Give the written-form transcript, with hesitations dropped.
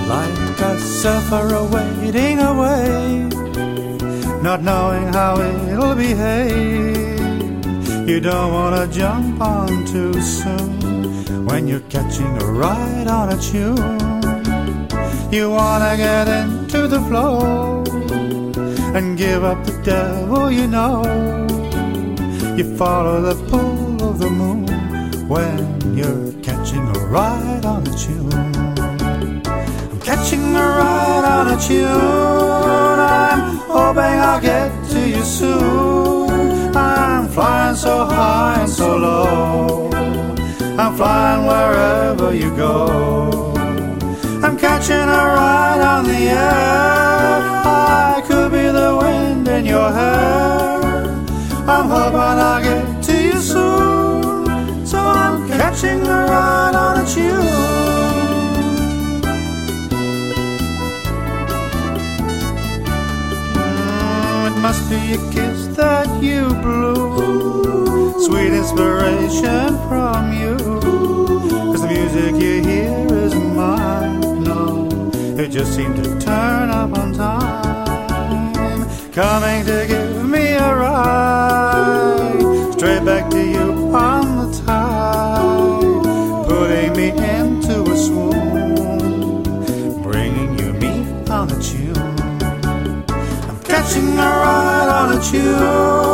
like a surfer wading away, not knowing how it'll behave. You don't want to jump on too soon when you're catching a ride on a tune. You want to get into the flow and give up the devil you know. You follow the pull of the moon when you're catching a ride on a tune. I'm catching a ride on a tune. I'm hoping I'll get to you soon. I'm flying so high and so low. I'm flying wherever you go. I'm catching a ride on the air. I could be the wind in your hair. I'm hoping I'll get to you soon. So I'm catching a ride on a tune. It must be a kiss that you blew, sweet inspiration from you. 'Cause the music you hear isn't mine. It just seemed to turn up on time, coming to give me a ride straight back to you on the tide, putting me into a swoon, bringing you me on a tune. I'm catching a ride on a tune.